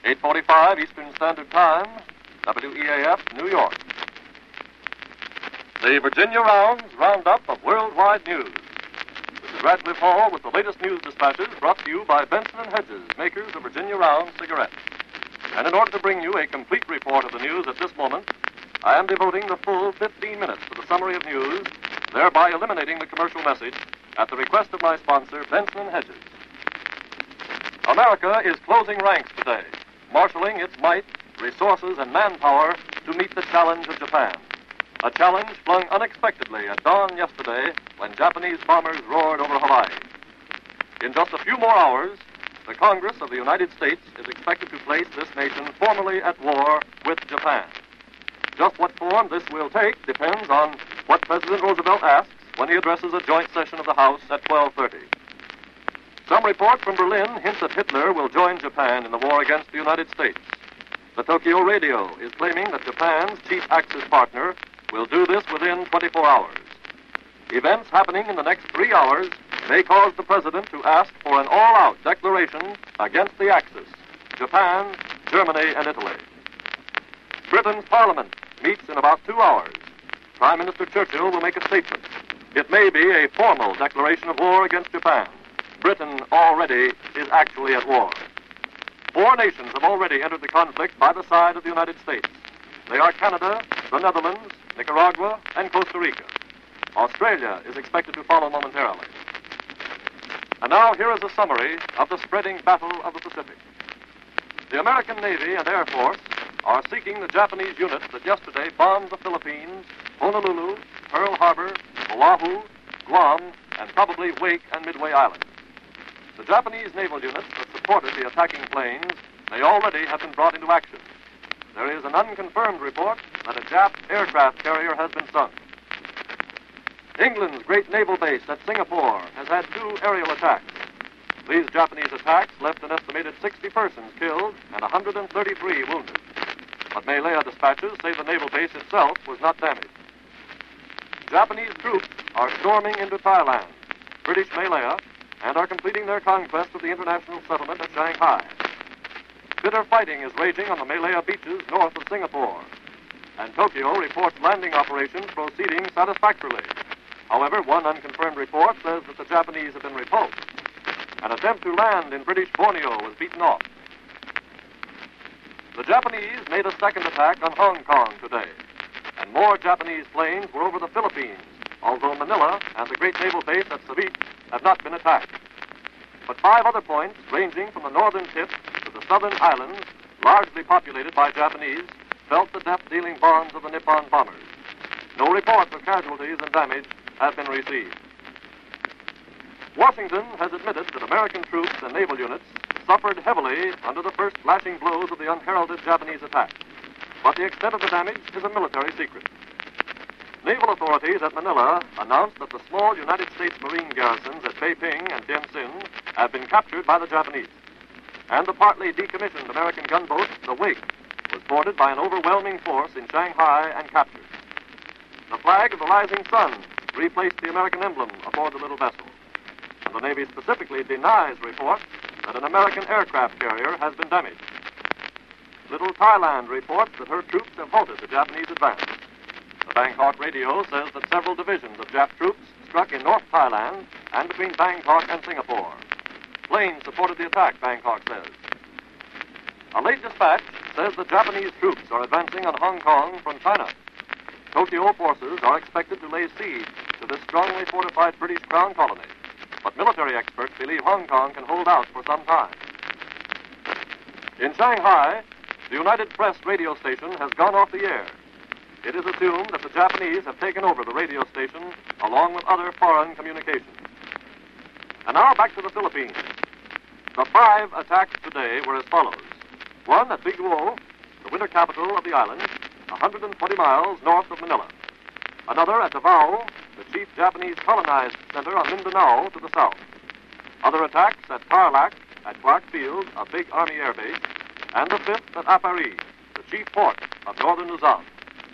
8:45 Eastern Standard Time, WEAF, New York. The Virginia Rounds roundup of worldwide news. This is Radcliffe Hall with the latest news dispatches brought to you by Benson & Hedges, makers of Virginia Round cigarettes. And in order to bring you a complete report of the news at this moment, I am devoting the full 15 minutes to the summary of news, thereby eliminating the commercial message at the request of my sponsor, Benson & Hedges. America is closing ranks today, marshaling its might, resources, and manpower to meet the challenge of Japan. A challenge flung unexpectedly at dawn yesterday when Japanese bombers roared over Hawaii. In just a few more hours, the Congress of the United States is expected to place this nation formally at war with Japan. Just what form this will take depends on what President Roosevelt asks when he addresses a joint session of the House at 12:30. Some report from Berlin hints that Hitler will join Japan in the war against the United States. The Tokyo radio is claiming that Japan's chief Axis partner will do this within 24 hours. Events happening in the next 3 hours may cause the president to ask for an all-out declaration against the Axis, Japan, Germany, and Italy. Britain's parliament meets in about 2 hours. Prime Minister Churchill will make a statement. It may be a formal declaration of war against Japan. Britain already is actually at war. 4 nations have already entered the conflict by the side of the United States. They are Canada, the Netherlands, Nicaragua, and Costa Rica. Australia is expected to follow momentarily. And now here is a summary of the spreading battle of the Pacific. The American Navy and Air Force are seeking the Japanese units that yesterday bombed the Philippines, Honolulu, Pearl Harbor, Oahu, Guam, and probably Wake and Midway Islands. The Japanese naval units that supported the attacking planes may already have been brought into action. There is an unconfirmed report that a Jap aircraft carrier has been sunk. England's great naval base at Singapore has had 2 aerial attacks. These Japanese attacks left an estimated 60 persons killed and 133 wounded. But Malaya dispatches say the naval base itself was not damaged. Japanese troops are storming into Thailand, British Malaya, and are completing their conquest of the international settlement at Shanghai. Bitter fighting is raging on the Malaya beaches north of Singapore, and Tokyo reports landing operations proceeding satisfactorily. However, one unconfirmed report says that the Japanese have been repulsed. An attempt to land in British Borneo was beaten off. The Japanese made a second attack on Hong Kong today, and more Japanese planes were over the Philippines, although Manila and the great naval base at Cavite have not been attacked. But 5 other points, ranging from the northern tip to the southern islands, largely populated by Japanese, felt the death-dealing bombs of the Nippon bombers. No reports of casualties and damage have been received. Washington has admitted that American troops and naval units suffered heavily under the first lashing blows of the unheralded Japanese attack. But the extent of the damage is a military secret. Naval authorities at Manila announced that the small United States Marine garrisons at Beiping and Tientsin have been captured by the Japanese. And the partly decommissioned American gunboat, the Wake, was boarded by an overwhelming force in Shanghai and captured. The flag of the rising sun replaced the American emblem aboard the little vessel. And the Navy specifically denies reports that an American aircraft carrier has been damaged. Little Thailand reports that her troops have halted the Japanese advance. The Bangkok radio says that several divisions of Jap troops struck in North Thailand and between Bangkok and Singapore. Planes supported the attack, Bangkok says. A late dispatch says the Japanese troops are advancing on Hong Kong from China. Tokyo forces are expected to lay siege to this strongly fortified British Crown colony, but military experts believe Hong Kong can hold out for some time. In Shanghai, the United Press radio station has gone off the air. It is assumed that the Japanese have taken over the radio station along with other foreign communications. And now back to the Philippines. The 5 attacks today were as follows. One at Biguo, the winter capital of the island, 120 miles north of Manila. Another at Davao, the chief Japanese colonized center on Mindanao to the south. Other attacks at Tarlac, at Clark Field, a big Army air base, and the 5th at Apari, the chief port of northern Luzon.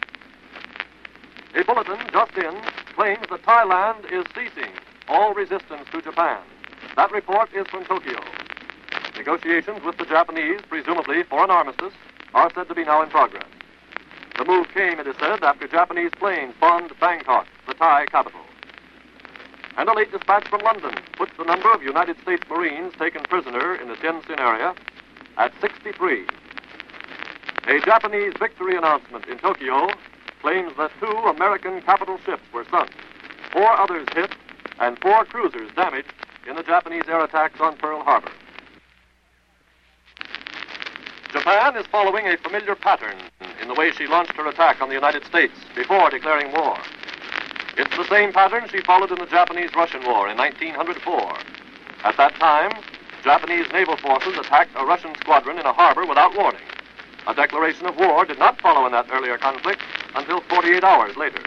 A bulletin just in claims that Thailand is ceasing all resistance to Japan. That report is from Tokyo. Negotiations with the Japanese, presumably for an armistice, are said to be now in progress. The move came, it is said, after Japanese planes bombed Bangkok, the Thai capital. And a late dispatch from London puts the number of United States Marines taken prisoner in the Tientsin area at 63. A Japanese victory announcement in Tokyo claims that 2 American capital ships were sunk, 4 others hit, and 4 cruisers damaged in the Japanese air attacks on Pearl Harbor. Japan is following a familiar pattern in the way she launched her attack on the United States before declaring war. It's the same pattern she followed in the Japanese-Russian War in 1904. At that time, Japanese naval forces attacked a Russian squadron in a harbor without warning. A declaration of war did not follow in that earlier conflict until 48 hours later.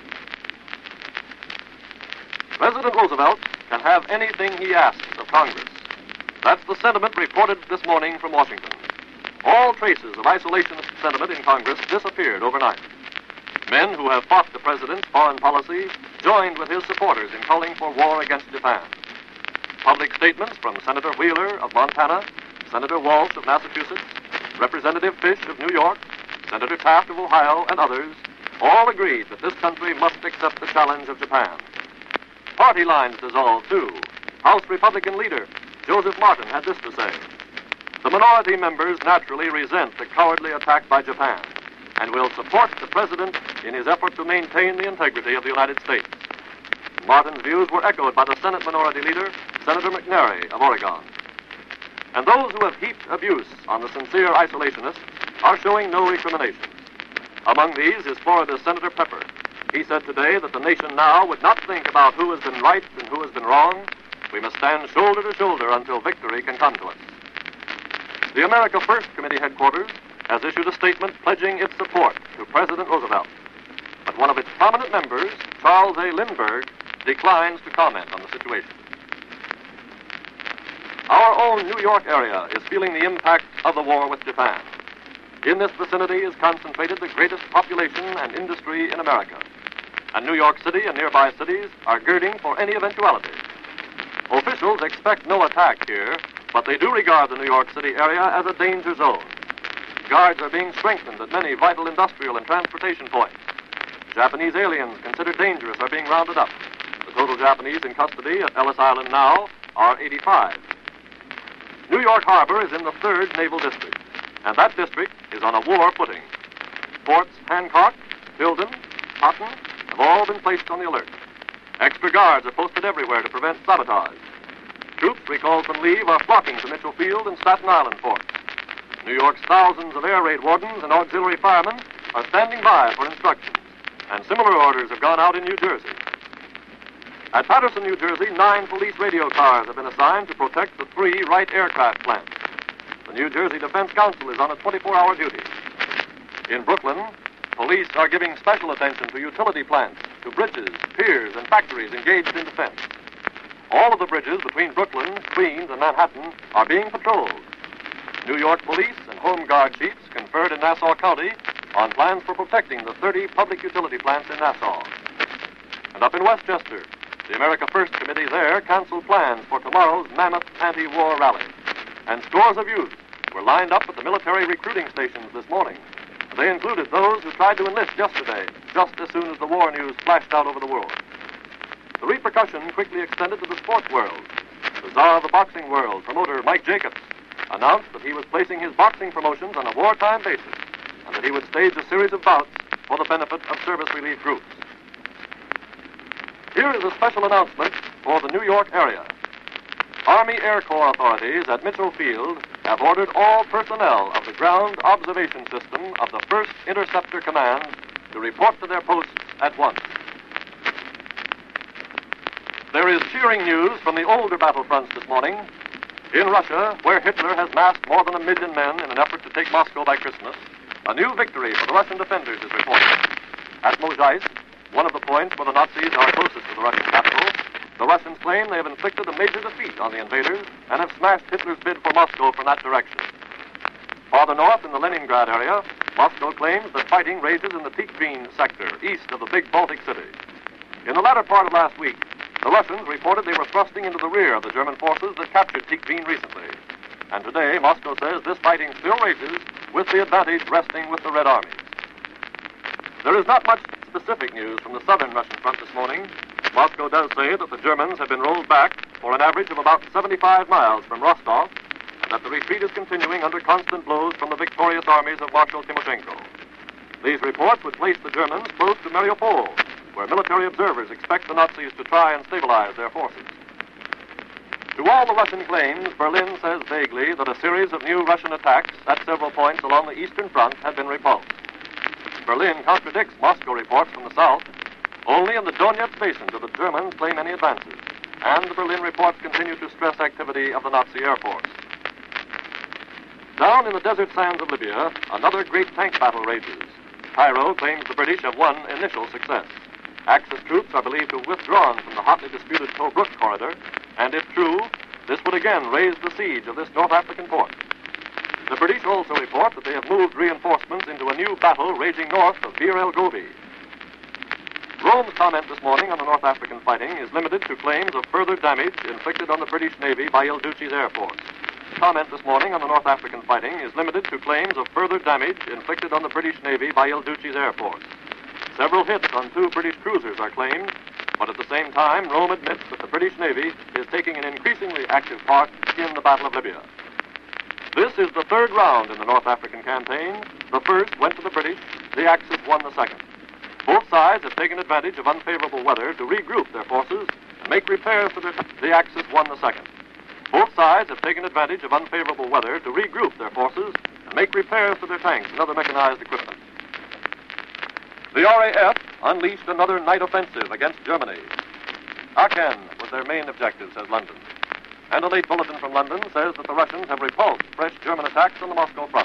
President Roosevelt can have anything he asks of Congress. That's the sentiment reported this morning from Washington. All traces of isolationist sentiment in Congress disappeared overnight. Men who have fought the president's foreign policy joined with his supporters in calling for war against Japan. Public statements from Senator Wheeler of Montana, Senator Walsh of Massachusetts, Representative Fish of New York, Senator Taft of Ohio, and others all agreed that this country must accept the challenge of Japan. Party lines dissolved, too. House Republican leader Joseph Martin had this to say: "The minority members naturally resent the cowardly attack by Japan and will support the president in his effort to maintain the integrity of the United States." Martin's views were echoed by the Senate Minority Leader, Senator McNary of Oregon. And those who have heaped abuse on the sincere isolationists are showing no recriminations. Among these is Florida's Senator Pepper. He said today that the nation now would not think about who has been right and who has been wrong. We must stand shoulder to shoulder until victory can come to us. The America First Committee headquarters has issued a statement pledging its support to President Roosevelt. But one of its prominent members, Charles A. Lindbergh, declines to comment on the situation. Our own New York area is feeling the impact of the war with Japan. In this vicinity is concentrated the greatest population and industry in America. And New York City and nearby cities are girding for any eventuality. Officials expect no attack here, but they do regard the New York City area as a danger zone. Guards are being strengthened at many vital industrial and transportation points. Japanese aliens considered dangerous are being rounded up. The total Japanese in custody at Ellis Island now are 85. New York Harbor is in the 3rd Naval District, and that district is on a war footing. Forts Hancock, Tilden, Cotton have all been placed on the alert. Extra guards are posted everywhere to prevent sabotage. Troops recalled from leave are flocking to Mitchell Field and Staten Island forts. New York's thousands of air raid wardens and auxiliary firemen are standing by for instructions, and similar orders have gone out in New Jersey. At Patterson, New Jersey, 9 police radio cars have been assigned to protect the 3 Wright aircraft plants. The New Jersey Defense Council is on a 24-hour duty. In Brooklyn, police are giving special attention to utility plants, to bridges, piers, and factories engaged in defense. All of the bridges between Brooklyn, Queens, and Manhattan are being patrolled. New York police and Home Guard chiefs conferred in Nassau County on plans for protecting the 30 public utility plants in Nassau. And up in Westchester, the America First Committee there canceled plans for tomorrow's mammoth anti-war rally. And scores of youth were lined up at the military recruiting stations this morning. They included those who tried to enlist yesterday, just as soon as the war news flashed out over the world. The repercussion quickly extended to the sports world. The czar of the boxing world, promoter Mike Jacobs, announced that he was placing his boxing promotions on a wartime basis and that he would stage a series of bouts for the benefit of service relief groups. Here is a special announcement for the New York area. Army Air Corps authorities at Mitchell Field have ordered all personnel of the Ground Observation System of the 1st Interceptor Command to report to their posts at once. There is cheering news from the older battlefronts this morning. In Russia, where Hitler has massed more than 1 million men in an effort to take Moscow by Christmas, a new victory for the Russian defenders is reported. At Mozhaisk, one of the points where the Nazis are closest to the Russian capital, the Russians claim they have inflicted a major defeat on the invaders and have smashed Hitler's bid for Moscow from that direction. Farther north in the Leningrad area, Moscow claims that fighting rages in the Tikhvin sector, east of the big Baltic city. In the latter part of last week, the Russians reported they were thrusting into the rear of the German forces that captured Tikhvin recently. And today, Moscow says this fighting still rages, with the advantage resting with the Red Armies. There is not much specific news from the southern Russian front this morning. Moscow does say that the Germans have been rolled back for an average of about 75 miles from Rostov, and that the retreat is continuing under constant blows from the victorious armies of Marshal Timoshenko. These reports would place the Germans close to Mariupol, where military observers expect the Nazis to try and stabilize their forces. To all the Russian claims, Berlin says vaguely that a series of new Russian attacks at several points along the eastern front have been repulsed. Berlin contradicts Moscow reports from the south. Only in the Donetsk basin do the Germans claim any advances, and the Berlin reports continue to stress activity of the Nazi Air Force. Down in the desert sands of Libya, another great tank battle rages. Cairo claims the British have won initial success. Axis troops are believed to have withdrawn from the hotly disputed Tobruk corridor, and if true, this would again raise the siege of this North African port. The British also report that they have moved reinforcements into a new battle raging north of Bir el Gobi. Rome's comment this morning on the North African fighting is limited to claims of further damage inflicted on the British Navy by Il Duce's Air Force. Comment this morning on the North African fighting is limited to claims of further damage inflicted on the British Navy by Il Duce's Air Force. Several hits on 2 British cruisers are claimed, but at the same time, Rome admits that the British Navy is taking an increasingly active part in the Battle of Libya. This is the third round in the North African campaign. The first went to the British. The Axis won the second. Both sides have taken advantage of unfavorable weather to regroup their forces and make repairs to their... The Axis won the second. Both sides have taken advantage of unfavorable weather to regroup their forces and make repairs to their tanks and other mechanized equipment. The RAF unleashed another night offensive against Germany. Aachen was their main objective, says London. And a late bulletin from London says that the Russians have repulsed fresh German attacks on the Moscow front.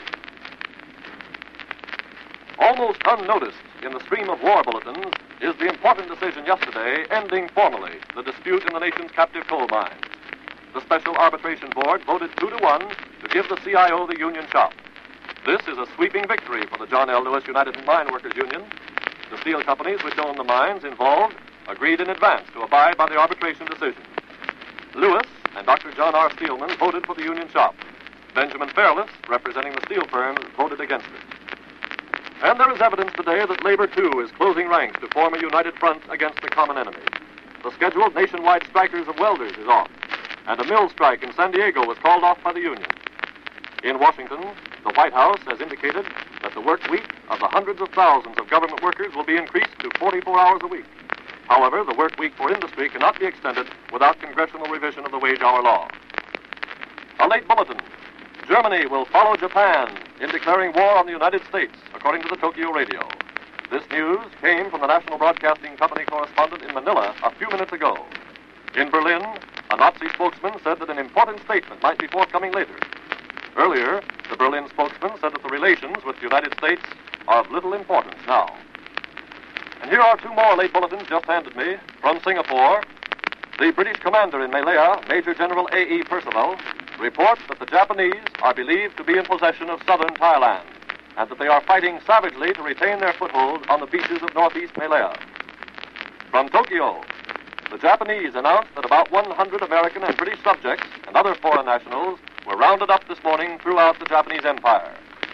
Almost unnoticed in the stream of war bulletins is the important decision yesterday ending formally the dispute in the nation's captive coal mines. The Special Arbitration Board voted 2-1 to give the CIO the union shop. This is a sweeping victory for the John L. Lewis United Mine Workers Union. The steel companies which own the mines involved agreed in advance to abide by the arbitration decision. Lewis and Dr. John R. Steelman voted for the union shop. Benjamin Fairless, representing the steel firms, voted against it. And there is evidence today that labor, too, is closing ranks to form a united front against the common enemy. The scheduled nationwide strikers of welders is off, and a mill strike in San Diego was called off by the union. In Washington, the White House has indicated that the work week of the hundreds of thousands of government workers will be increased to 44 hours a week. However, the work week for industry cannot be extended without congressional revision of the wage hour law. A late bulletin. Germany will follow Japan in declaring war on the United States, according to the Tokyo Radio. This news came from the National Broadcasting Company correspondent in Manila a few minutes ago. In Berlin, a Nazi spokesman said that an important statement might be forthcoming later. Earlier, the Berlin spokesman said that the relations with the United States are of little importance now. And here are 2 more late bulletins just handed me. From Singapore, the British commander in Malaya, Major General A.E. Percival, reports that the Japanese are believed to be in possession of southern Thailand, and that they are fighting savagely to retain their foothold on the beaches of northeast Malaya. From Tokyo, the Japanese announced that about 100 American and British subjects and other foreign nationals were rounded up this morning throughout the Japanese Empire.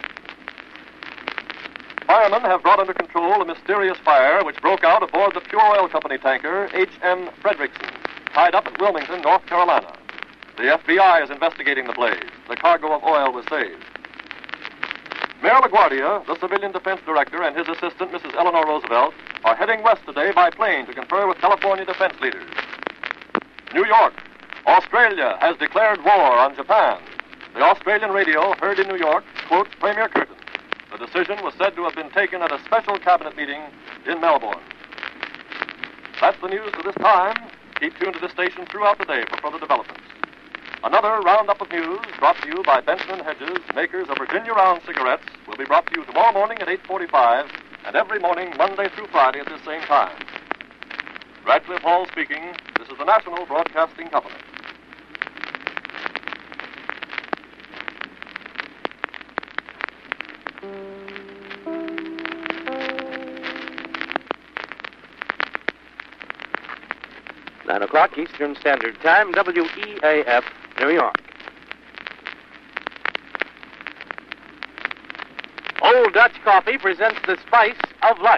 Firemen have brought under control a mysterious fire which broke out aboard the Pure Oil Company tanker H.M. Frederickson, tied up at Wilmington, North Carolina. The FBI is investigating the blaze. The cargo of oil was saved. Mayor LaGuardia, the Civilian Defense Director, and his assistant, Mrs. Eleanor Roosevelt, are heading west today by plane to confer with California defense leaders. New York. Australia has declared war on Japan. The Australian radio heard in New York quotes Premier Curtin. The decision was said to have been taken at a special cabinet meeting in Melbourne. That's the news for this time. Keep tuned to this station throughout the day for further developments. Another roundup of news brought to you by Benson & Hedges, makers of Virginia Round cigarettes, will be brought to you tomorrow morning at 8:45 and every morning Monday through Friday at this same time. Radcliffe Hall speaking. This is the National Broadcasting Company. Nine o'clock Eastern Standard Time, WEAF, New York. Old Dutch Coffee presents the spice of life.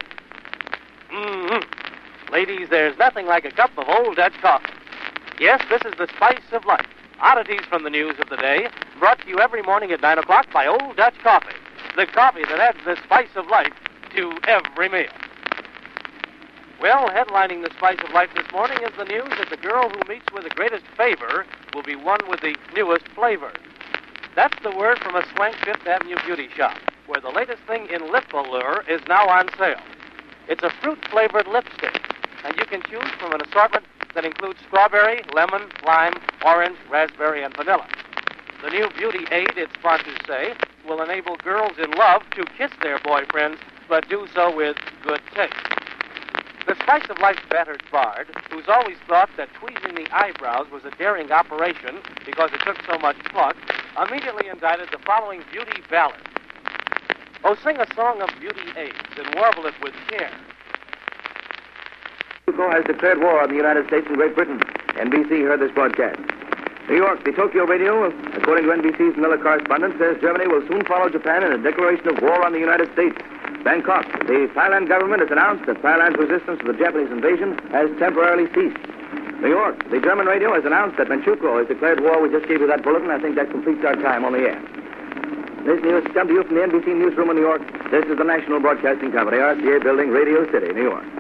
Ladies, there's nothing like a cup of Old Dutch Coffee. Yes, this is the spice of life. Oddities from the news of the day, brought to you every morning at 9 o'clock by Old Dutch Coffee. The coffee that adds the spice of life to every meal. Well, headlining the spice of life this morning is the news that the girl who meets with the greatest favor will be one with the newest flavor. That's the word from a swank Fifth Avenue beauty shop, where the latest thing in lip allure is now on sale. It's a fruit-flavored lipstick, and you can choose from an assortment that includes strawberry, lemon, lime, orange, raspberry, and vanilla. The new beauty aid, its sponsors say, will enable girls in love to kiss their boyfriends, but do so with good taste. The Spice of Life battered bard, who's always thought that tweezing the eyebrows was a daring operation because it took so much pluck, immediately indicted the following beauty ballad. Oh, sing a song of beauty aids and warble it with care. Tokyo has declared war on the United States and Great Britain. NBC heard this broadcast. New York, the Tokyo radio, according to NBC's Miller correspondent, says Germany will soon follow Japan in a declaration of war on the United States. Bangkok, the Thailand government has announced that Thailand's resistance to the Japanese invasion has temporarily ceased. New York, the German radio has announced that Manchukuo has declared war. We just gave you that bulletin. I think that completes our time on the air. This news has come to you from the NBC newsroom in New York. This is the National Broadcasting Company, RCA Building, Radio City, New York.